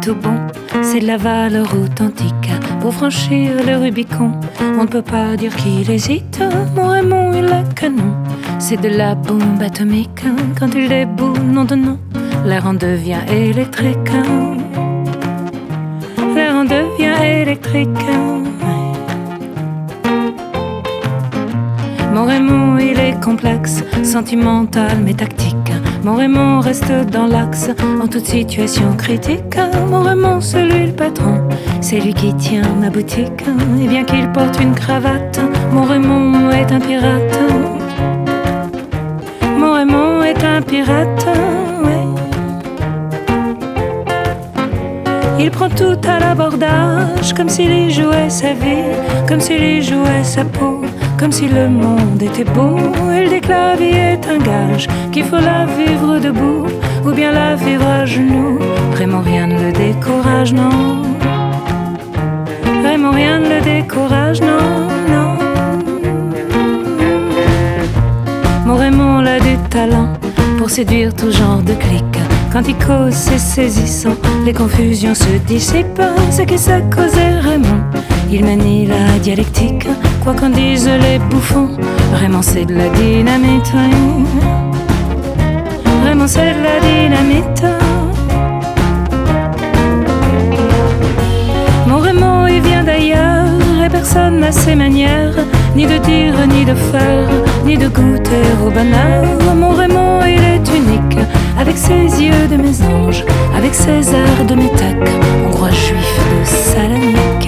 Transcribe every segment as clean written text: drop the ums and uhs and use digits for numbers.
tout bon, c'est de la valeur authentique. Pour franchir le Rubicon, on ne peut pas dire qu'il hésite. Mon Raymond, il est canon, c'est de la bombe atomique. Quand il déboule, nom de nom, l'air en devient électrique. L'air en devient électrique. Mon Raymond, il est complexe, sentimental mais tactique. Mon Raymond reste dans l'axe en toute situation critique. Mon Raymond, c'est lui le patron, c'est lui qui tient ma boutique. Et bien qu'il porte une cravate, mon Raymond est un pirate. Mon Raymond est un pirate, ouais. Il prend tout à l'abordage, comme s'il y jouait sa vie, comme s'il y jouait sa peau, comme si le monde était beau. Il dit que la vie est un gage, qu'il faut la vivre debout, ou bien la vivre à genoux. Raymond, rien ne le décourage, non. Raymond, rien ne le décourage, non, non. Mon Raymond a du talent pour séduire tout genre de clics. Quand il cause, c'est saisissant, les confusions se dissipent. C'est qui sait causer Raymond, il manie la dialectique. Quoi qu'en disent les bouffons, Raymond c'est de la dynamite. Raymond c'est de la dynamite. Mon Raymond il vient d'ailleurs, et personne n'a ses manières, ni de dire, ni de faire, ni de goûter au bonheur. Mon Raymond il est unique, avec ses yeux de mésange, avec ses airs de métèque, hongrois juif de Salonique.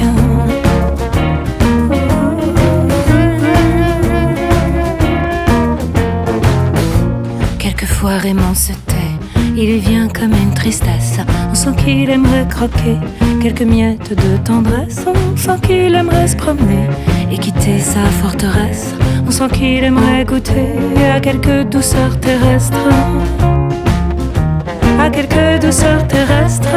Quelquefois Raymond se tait, il y vient comme une tristesse. On sent qu'il aimerait croquer quelques miettes de tendresse. On sent qu'il aimerait se promener et quitter sa forteresse. On sent qu'il aimerait goûter à quelques douceurs terrestres, à quelques douceurs terrestres.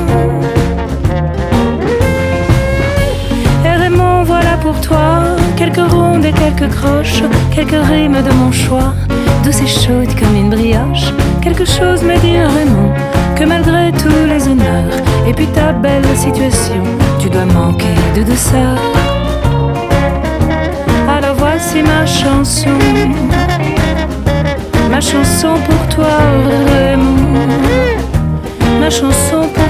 Et Raymond, voilà pour toi quelques rondes et quelques croches, quelques rimes de mon choix, douce et chaude comme une brioche. Quelque chose me dit Raymond, que malgré tous les honneurs et puis ta belle situation, tu dois manquer de douceur. Alors voici ma chanson pour toi Raymond, ma chanson pour